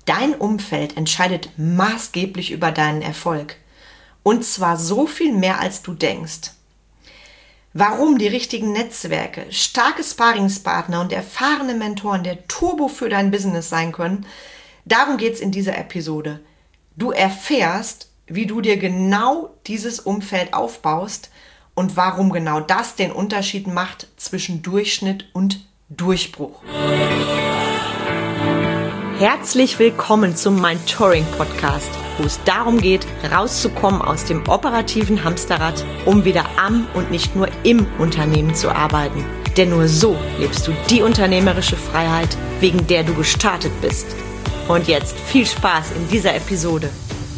Dein Umfeld entscheidet maßgeblich über deinen Erfolg. Und zwar so viel mehr, als du denkst. Warum die richtigen Netzwerke, starke Sparringspartner und erfahrene Mentoren der Turbo für dein Business sein können, darum geht es in dieser Episode. Du erfährst, wie du dir genau dieses Umfeld aufbaust und warum genau das den Unterschied macht zwischen Durchschnitt und Durchbruch. Herzlich willkommen zum Mentoring-Podcast, wo es darum geht, rauszukommen aus dem operativen Hamsterrad, um wieder am und nicht nur im Unternehmen zu arbeiten. Denn nur so lebst du die unternehmerische Freiheit, wegen der du gestartet bist. Und jetzt viel Spaß in dieser Episode.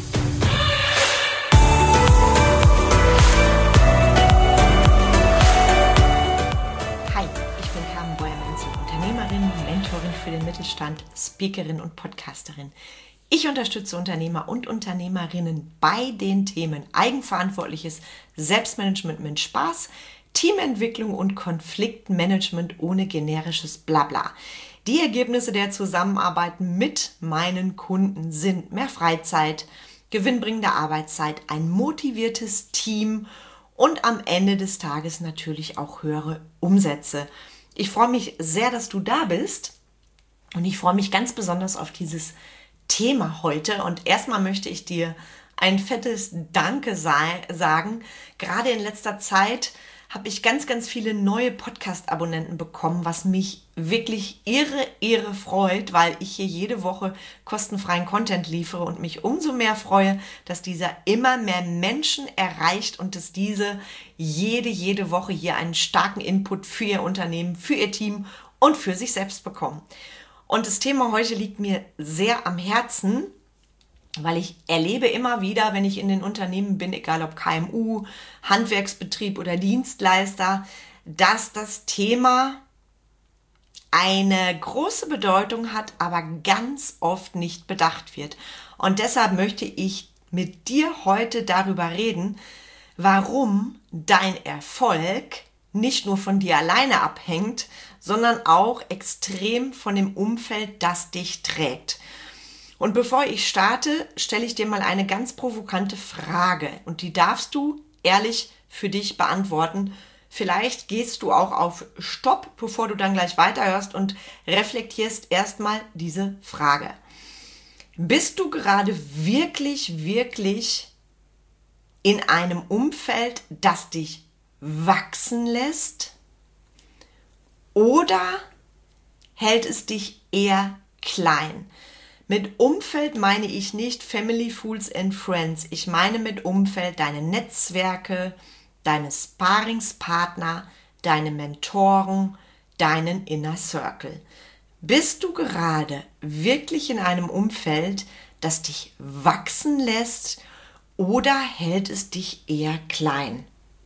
Für den Mittelstand, Speakerin und Podcasterin. Ich unterstütze Unternehmer und Unternehmerinnen bei den Themen eigenverantwortliches Selbstmanagement mit Spaß, Teamentwicklung und Konfliktmanagement ohne generisches Blabla. Die Ergebnisse der Zusammenarbeit mit meinen Kunden sind mehr Freizeit, gewinnbringende Arbeitszeit, ein motiviertes Team und am Ende des Tages natürlich auch höhere Umsätze. Ich freue mich sehr, dass du da bist. Und ich freue mich ganz besonders auf dieses Thema heute. Und erstmal möchte ich dir ein fettes Danke sagen. Gerade in letzter Zeit habe ich ganz, ganz viele neue Podcast-Abonnenten bekommen, was mich wirklich irre freut, weil ich hier jede Woche kostenfreien Content liefere und mich umso mehr freue, dass dieser immer mehr Menschen erreicht und dass diese jede Woche hier einen starken Input für ihr Unternehmen, für ihr Team und für sich selbst bekommen. Und das Thema heute liegt mir sehr am Herzen, weil ich erlebe immer wieder, wenn ich in den Unternehmen bin, egal ob KMU, Handwerksbetrieb oder Dienstleister, dass das Thema eine große Bedeutung hat, aber ganz oft nicht bedacht wird. Und deshalb möchte ich mit dir heute darüber reden, warum dein Erfolg nicht nur von dir alleine abhängt, sondern auch extrem von dem Umfeld, das dich trägt. Und bevor ich starte, stelle ich dir mal eine ganz provokante Frage und die darfst du ehrlich für dich beantworten. Vielleicht gehst du auch auf Stopp, bevor du dann gleich weiterhörst und reflektierst erstmal diese Frage. Bist du gerade wirklich in einem Umfeld, das dich wachsen lässt? Oder hält es dich eher klein? Mit Umfeld meine ich nicht Family, Fools and Friends. Ich meine mit Umfeld deine Netzwerke, deine Sparringspartner, deine Mentoren, deinen Inner Circle. Bist du gerade wirklich in einem Umfeld, das dich wachsen lässt, oder hält es dich eher klein?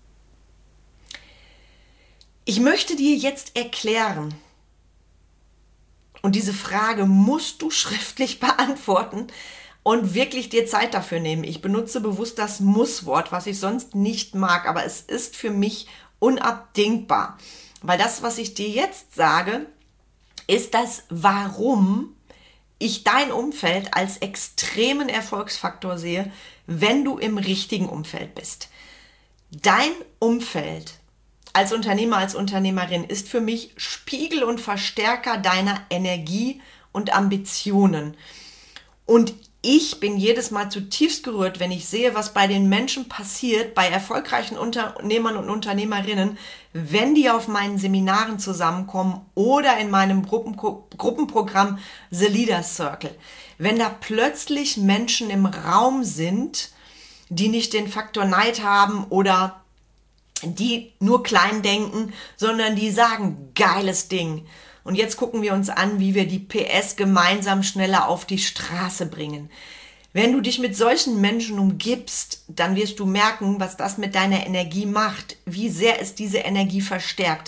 Ich möchte dir jetzt erklären, und diese Frage musst du schriftlich beantworten und wirklich dir Zeit dafür nehmen. Ich benutze bewusst das Muss-Wort, was ich sonst nicht mag, aber es ist für mich unabdingbar. Weil das, was ich dir jetzt sage, ist das, warum ich dein Umfeld als extremen Erfolgsfaktor sehe, wenn du im richtigen Umfeld bist. Dein Umfeld als Unternehmer, als Unternehmerin ist für mich Spiegel und Verstärker deiner Energie und Ambitionen. Und ich bin jedes Mal zutiefst gerührt, wenn ich sehe, was bei den Menschen passiert, bei erfolgreichen Unternehmern und Unternehmerinnen, wenn die auf meinen Seminaren zusammenkommen oder in meinem Gruppenprogramm The Leaders Circle. Wenn da plötzlich Menschen im Raum sind, die nicht den Faktor Neid haben oder die nur klein denken, sondern die sagen, geiles Ding. Und jetzt gucken wir uns an, wie wir die PS gemeinsam schneller auf die Straße bringen. Wenn du dich mit solchen Menschen umgibst, dann wirst du merken, was das mit deiner Energie macht, wie sehr es diese Energie verstärkt.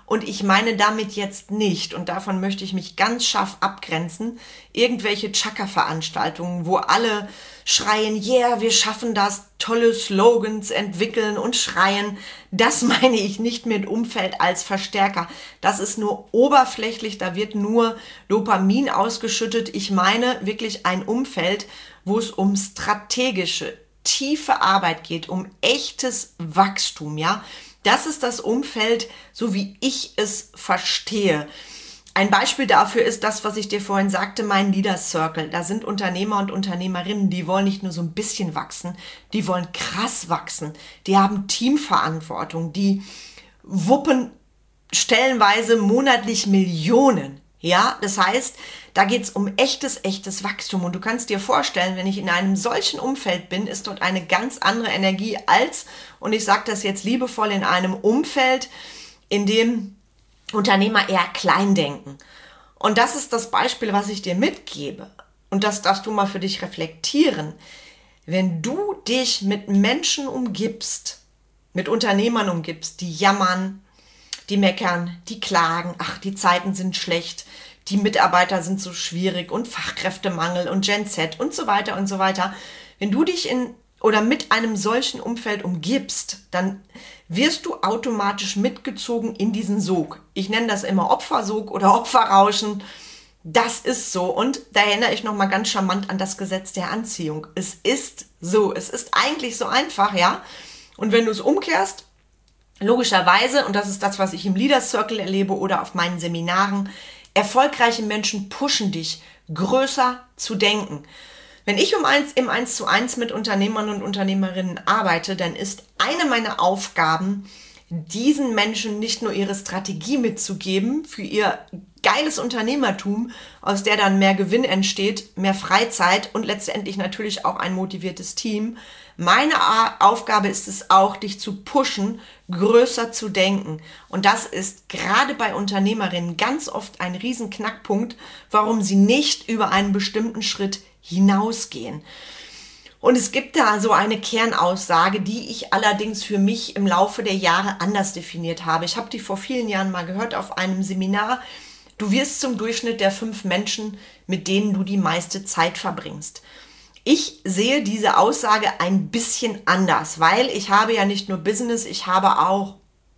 Und ich meine damit jetzt nicht, und davon möchte ich mich ganz scharf abgrenzen, irgendwelche Chaka-Veranstaltungen, wo alle schreien, yeah, wir schaffen das, tolle Slogans entwickeln und schreien. Das meine ich nicht mit Umfeld als Verstärker. Das ist nur oberflächlich, da wird nur Dopamin ausgeschüttet. Ich meine wirklich ein Umfeld, wo es um strategische, tiefe Arbeit geht, um echtes Wachstum, ja. Das ist das Umfeld, so wie ich es verstehe. Ein Beispiel dafür ist das, was ich dir vorhin sagte, mein Leader Circle. Da sind Unternehmer und Unternehmerinnen, die wollen nicht nur so ein bisschen wachsen, die wollen krass wachsen. Die haben Teamverantwortung, die wuppen stellenweise monatlich Millionen. Ja, das heißt, da geht's um echtes Wachstum. Und du kannst dir vorstellen, wenn ich in einem solchen Umfeld bin, ist dort eine ganz andere Energie als, und ich sage das jetzt liebevoll, in einem Umfeld, in dem Unternehmer eher klein denken. Und das ist das Beispiel, was ich dir mitgebe. Und das darfst du mal für dich reflektieren. Wenn du dich mit Menschen umgibst, mit Unternehmern umgibst, die jammern, die meckern, die klagen, ach, die Zeiten sind schlecht, die Mitarbeiter sind so schwierig und Fachkräftemangel und Gen Z und so weiter und so weiter. Wenn du dich mit einem solchen Umfeld umgibst, dann wirst du automatisch mitgezogen in diesen Sog. Ich nenne das immer Opfersog oder Opferrauschen. Das ist so. Und da erinnere ich nochmal ganz charmant an das Gesetz der Anziehung. Es ist so. Es ist eigentlich so einfach, ja. Und wenn du es umkehrst, logischerweise, und das ist das, was ich im Leader Circle erlebe oder auf meinen Seminaren, erfolgreiche Menschen pushen dich, größer zu denken. Wenn ich im 1:1 mit Unternehmern und Unternehmerinnen arbeite, dann ist eine meiner Aufgaben, diesen Menschen nicht nur ihre Strategie mitzugeben für ihr geiles Unternehmertum, aus der dann mehr Gewinn entsteht, mehr Freizeit und letztendlich natürlich auch ein motiviertes Team. Meine Aufgabe ist es auch, dich zu pushen, größer zu denken. Und das ist gerade bei Unternehmerinnen ganz oft ein Riesenknackpunkt, warum sie nicht über einen bestimmten Schritt hinausgehen. Und es gibt da so eine Kernaussage, die ich allerdings für mich im Laufe der Jahre anders definiert habe. Ich habe die vor vielen Jahren mal gehört auf einem Seminar. Du wirst zum Durchschnitt der 5 Menschen, mit denen du die meiste Zeit verbringst. Ich sehe diese Aussage ein bisschen anders, weil ich habe ja nicht nur Business, ich habe auch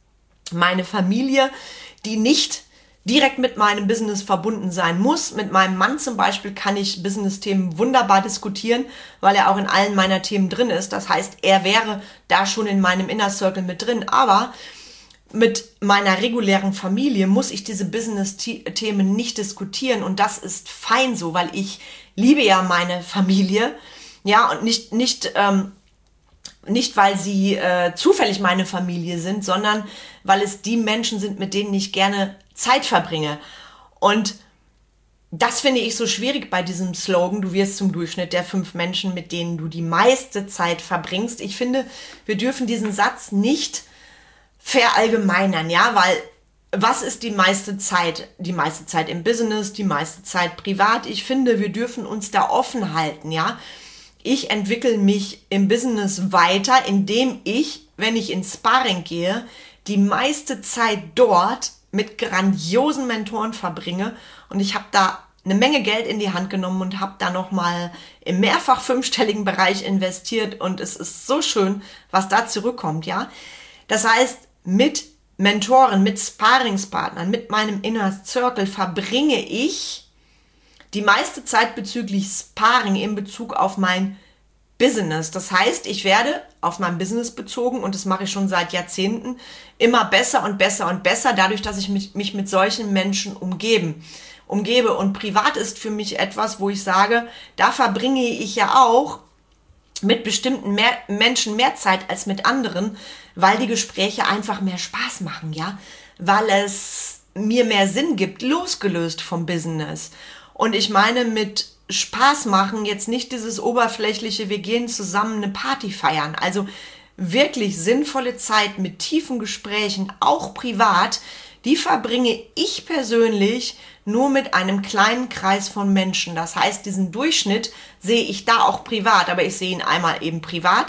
meine Familie, die nicht direkt mit meinem Business verbunden sein muss. Mit meinem Mann zum Beispiel kann ich Business-Themen wunderbar diskutieren, weil er auch in allen meiner Themen drin ist. Das heißt, er wäre da schon in meinem Inner Circle mit drin. Aber mit meiner regulären Familie muss ich diese Business-Themen nicht diskutieren. Und das ist fein so, weil ich liebe ja meine Familie. Ja, und nicht weil sie zufällig meine Familie sind, sondern weil es die Menschen sind, mit denen ich gerne Zeit verbringe. Und das finde ich so schwierig bei diesem Slogan, du wirst zum Durchschnitt der 5 Menschen, mit denen du die meiste Zeit verbringst. Ich finde, wir dürfen diesen Satz nicht verallgemeinern, ja, weil was ist die meiste Zeit? Die meiste Zeit im Business, die meiste Zeit privat. Ich finde, wir dürfen uns da offen halten, ja. Ich entwickle mich im Business weiter, indem ich, wenn ich ins Sparring gehe, die meiste Zeit dort mit grandiosen Mentoren verbringe. Und ich habe da eine Menge Geld in die Hand genommen und habe da nochmal im mehrfach 5-stelligen Bereich investiert. Und es ist so schön, was da zurückkommt, ja. Das heißt, mit Mentoren, mit Sparringspartnern, mit meinem Inner Circle verbringe ich die meiste Zeit bezüglich Sparring in Bezug auf mein Business. Das heißt, ich werde auf mein Business bezogen, und das mache ich schon seit Jahrzehnten, immer besser und besser und besser, dadurch, dass ich mich mit solchen Menschen umgebe. Und privat ist für mich etwas, wo ich sage, da verbringe ich ja auch mit bestimmten Menschen mehr Zeit als mit anderen, weil die Gespräche einfach mehr Spaß machen, ja, weil es mir mehr Sinn gibt, losgelöst vom Business. Und ich meine mit Spaß machen jetzt nicht dieses oberflächliche, wir gehen zusammen eine Party feiern. Also wirklich sinnvolle Zeit mit tiefen Gesprächen, auch privat, die verbringe ich persönlich nur mit einem kleinen Kreis von Menschen. Das heißt, diesen Durchschnitt sehe ich da auch privat, aber ich sehe ihn einmal eben privat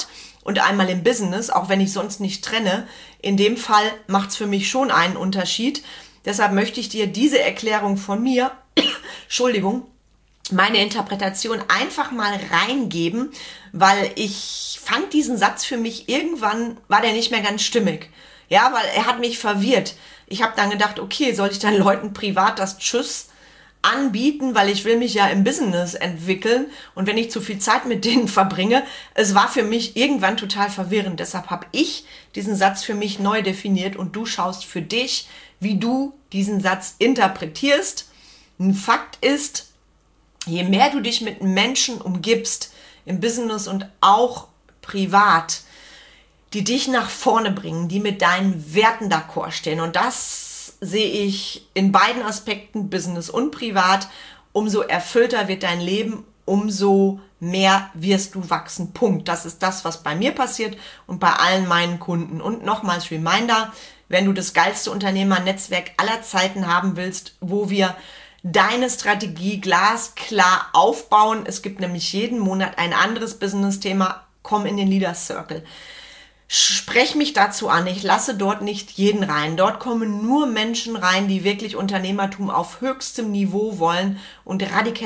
und einmal im Business, auch wenn ich sonst nicht trenne. In dem Fall macht es für mich schon einen Unterschied. Deshalb möchte ich dir diese Erklärung von mir, Entschuldigung, meine Interpretation einfach mal reingeben, weil ich fand diesen Satz für mich, irgendwann war der nicht mehr ganz stimmig. Ja, weil er hat mich verwirrt. Ich habe dann gedacht, okay, soll ich dann Leuten privat das Tschüss anbieten, weil ich will mich ja im Business entwickeln und wenn ich zu viel Zeit mit denen verbringe, es war für mich irgendwann total verwirrend. Deshalb habe ich diesen Satz für mich neu definiert und du schaust für dich, wie du diesen Satz interpretierst. Ein Fakt ist, je mehr du dich mit Menschen umgibst, im Business und auch privat, die dich nach vorne bringen, die mit deinen Werten d'accord stehen. Und das sehe ich in beiden Aspekten, Business und privat. Umso erfüllter wird dein Leben, umso mehr wirst du wachsen. Punkt. Das ist das, was bei mir passiert und bei allen meinen Kunden. Und nochmals Reminder, wenn du das geilste Unternehmernetzwerk aller Zeiten haben willst, wo wir deine Strategie glasklar aufbauen. Es gibt nämlich jeden Monat ein anderes Business-Thema. Komm in den Leaders Circle. Sprech mich dazu an. Ich lasse dort nicht jeden rein. Dort kommen nur Menschen rein, die wirklich Unternehmertum auf höchstem Niveau wollen und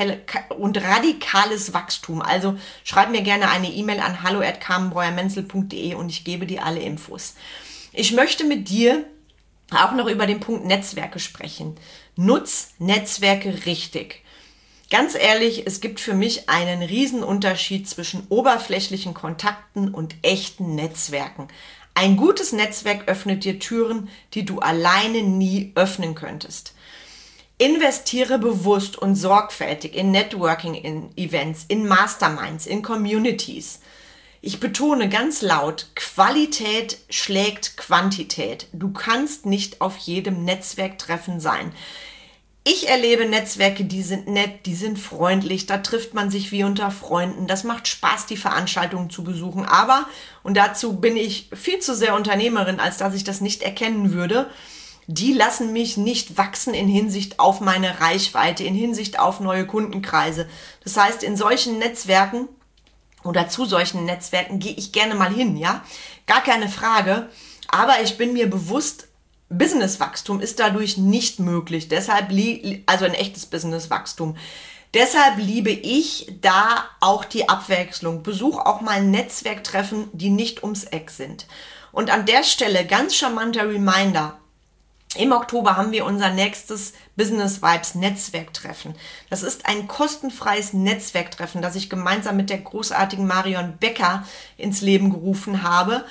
radikales Wachstum. Also schreib mir gerne eine E-Mail an hallo@carmenbreuer-menzel.de und ich gebe dir alle Infos. Ich möchte mit dir auch noch über den Punkt Netzwerke sprechen. Nutz Netzwerke richtig. Ganz ehrlich, es gibt für mich einen Riesenunterschied zwischen oberflächlichen Kontakten und echten Netzwerken. Ein gutes Netzwerk öffnet dir Türen, die du alleine nie öffnen könntest. Investiere bewusst und sorgfältig in Networking, in Events, in Masterminds, in Communities. Ich betone ganz laut, Qualität schlägt Quantität. Du kannst nicht auf jedem Netzwerktreffen sein. Ich erlebe Netzwerke, die sind nett, die sind freundlich, da trifft man sich wie unter Freunden. Das macht Spaß, die Veranstaltungen zu besuchen. Aber, und dazu bin ich viel zu sehr Unternehmerin, als dass ich das nicht erkennen würde, die lassen mich nicht wachsen in Hinsicht auf meine Reichweite, in Hinsicht auf neue Kundenkreise. Das heißt, in solchen Netzwerken oder zu solchen Netzwerken gehe ich gerne mal hin, ja? Gar keine Frage. Aber ich bin mir bewusst, Businesswachstum ist dadurch nicht möglich. Deshalb, also ein echtes Businesswachstum. Deshalb liebe ich da auch die Abwechslung. Besuch auch mal Netzwerktreffen, die nicht ums Eck sind. Und an der Stelle ganz charmanter Reminder. Im Oktober haben wir unser nächstes Business Vibes Netzwerktreffen. Das ist ein kostenfreies Netzwerktreffen, das ich gemeinsam mit der großartigen Marion Becker ins Leben gerufen habe.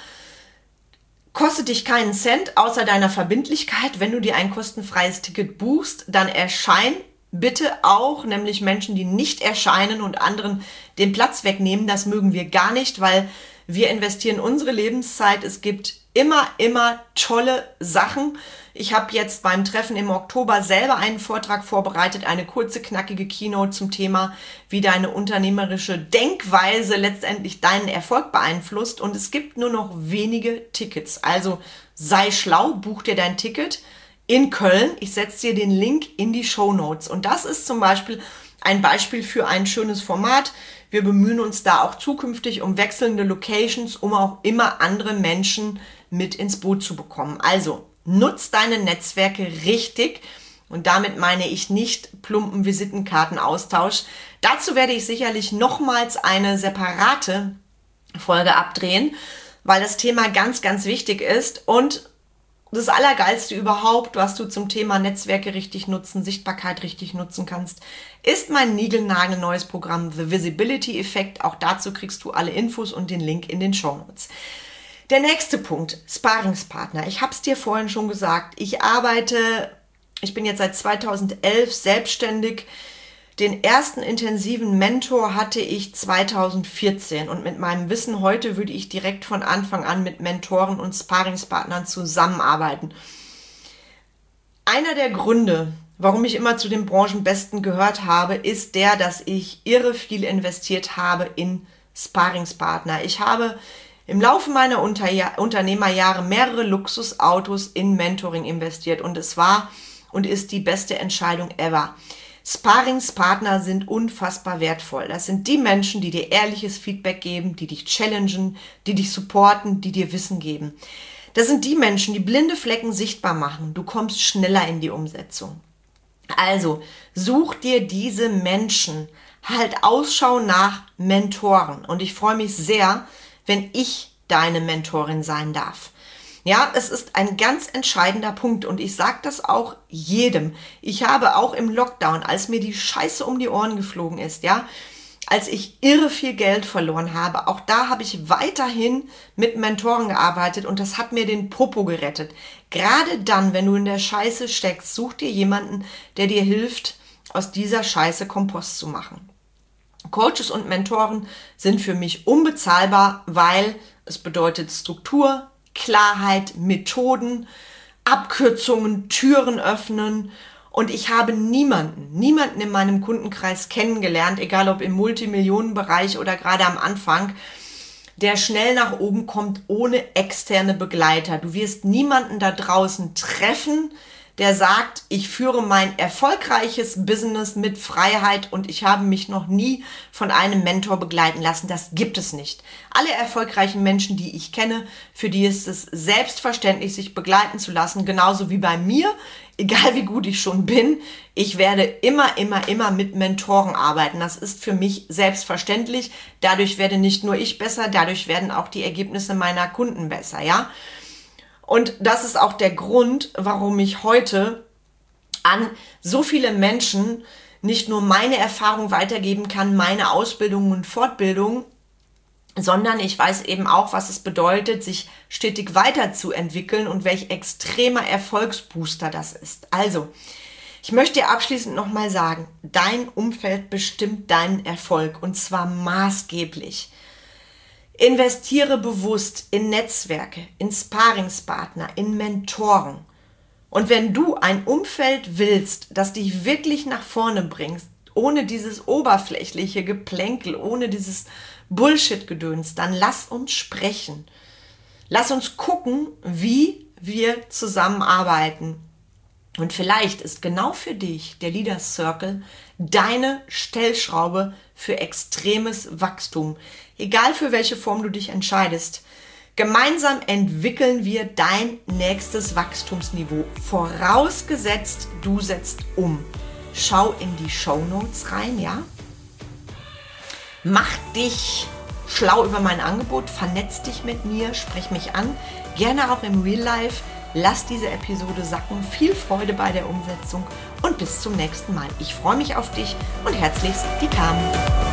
Kostet dich keinen Cent außer deiner Verbindlichkeit. Wenn du dir ein kostenfreies Ticket buchst, dann erschein bitte auch, nämlich Menschen, die nicht erscheinen und anderen den Platz wegnehmen. Das mögen wir gar nicht, weil wir investieren unsere Lebenszeit. Es gibt immer tolle Sachen. Ich habe jetzt beim Treffen im Oktober selber einen Vortrag vorbereitet, eine kurze, knackige Keynote zum Thema, wie deine unternehmerische Denkweise letztendlich deinen Erfolg beeinflusst. Und es gibt nur noch wenige Tickets. Also sei schlau, buch dir dein Ticket in Köln. Ich setze dir den Link in die Shownotes. Und das ist zum Beispiel ein Beispiel für ein schönes Format. Wir bemühen uns da auch zukünftig um wechselnde Locations, um auch immer andere Menschen mit ins Boot zu bekommen. Also nutz deine Netzwerke richtig und damit meine ich nicht plumpen Visitenkartenaustausch. Dazu werde ich sicherlich nochmals eine separate Folge abdrehen, weil das Thema ganz wichtig ist und das Allergeilste überhaupt, was du zum Thema Netzwerke richtig nutzen, Sichtbarkeit richtig nutzen kannst, ist mein niegelnagelneues Programm The Visibility Effect. Auch dazu kriegst du alle Infos und den Link in den Shownotes. Der nächste Punkt, Sparringspartner. Ich habe es dir vorhin schon gesagt, ich bin jetzt seit 2011 selbstständig. Den ersten intensiven Mentor hatte ich 2014 und mit meinem Wissen heute würde ich direkt von Anfang an mit Mentoren und Sparringspartnern zusammenarbeiten. Einer der Gründe, warum ich immer zu den Branchenbesten gehört habe, ist der, dass ich irre viel investiert habe in Sparringspartner. Ich habe im Laufe meiner Unternehmerjahre mehrere Luxusautos in Mentoring investiert und es war und ist die beste Entscheidung ever. Sparingspartner sind unfassbar wertvoll. Das sind die Menschen, die dir ehrliches Feedback geben, die dich challengen, die dich supporten, die dir Wissen geben. Das sind die Menschen, die blinde Flecken sichtbar machen. Du kommst schneller in die Umsetzung. Also such dir diese Menschen, halt Ausschau nach Mentoren. Und ich freue mich sehr, wenn ich deine Mentorin sein darf. Ja, es ist ein ganz entscheidender Punkt und ich sage das auch jedem. Ich habe auch im Lockdown, als mir die Scheiße um die Ohren geflogen ist, ja, als ich irre viel Geld verloren habe, auch da habe ich weiterhin mit Mentoren gearbeitet und das hat mir den Popo gerettet. Gerade dann, wenn du in der Scheiße steckst, such dir jemanden, der dir hilft, aus dieser Scheiße Kompost zu machen. Coaches und Mentoren sind für mich unbezahlbar, weil es bedeutet Struktur, Klarheit, Methoden, Abkürzungen, Türen öffnen. Und ich habe niemanden in meinem Kundenkreis kennengelernt, egal ob im Multimillionenbereich oder gerade am Anfang, der schnell nach oben kommt ohne externe Begleiter. Du wirst niemanden da draußen treffen, der sagt, ich führe mein erfolgreiches Business mit Freiheit und ich habe mich noch nie von einem Mentor begleiten lassen. Das gibt es nicht. Alle erfolgreichen Menschen, die ich kenne, für die ist es selbstverständlich, sich begleiten zu lassen, genauso wie bei mir. Egal wie gut ich schon bin, ich werde immer mit Mentoren arbeiten. Das ist für mich selbstverständlich. Dadurch werde nicht nur ich besser, dadurch werden auch die Ergebnisse meiner Kunden besser, ja. Und das ist auch der Grund, warum ich heute an so viele Menschen nicht nur meine Erfahrung weitergeben kann, meine Ausbildung und Fortbildung, sondern ich weiß eben auch, was es bedeutet, sich stetig weiterzuentwickeln und welch extremer Erfolgsbooster das ist. Also, ich möchte dir abschließend nochmal sagen, dein Umfeld bestimmt deinen Erfolg und zwar maßgeblich. Investiere bewusst in Netzwerke, in Sparingspartner, in Mentoren. Und wenn du ein Umfeld willst, das dich wirklich nach vorne bringt, ohne dieses oberflächliche Geplänkel, ohne dieses Bullshit-Gedöns, dann lass uns sprechen. Lass uns gucken, wie wir zusammenarbeiten. Und vielleicht ist genau für dich der Leaders Circle deine Stellschraube für extremes Wachstum. Egal für welche Form du dich entscheidest. Gemeinsam entwickeln wir dein nächstes Wachstumsniveau. Vorausgesetzt, du setzt um. Schau in die Shownotes rein, ja? Mach dich schlau über mein Angebot, vernetz dich mit mir, sprech mich an, gerne auch im Real Life. Lass diese Episode sacken, viel Freude bei der Umsetzung und bis zum nächsten Mal. Ich freue mich auf dich und herzlichst, die Carmen.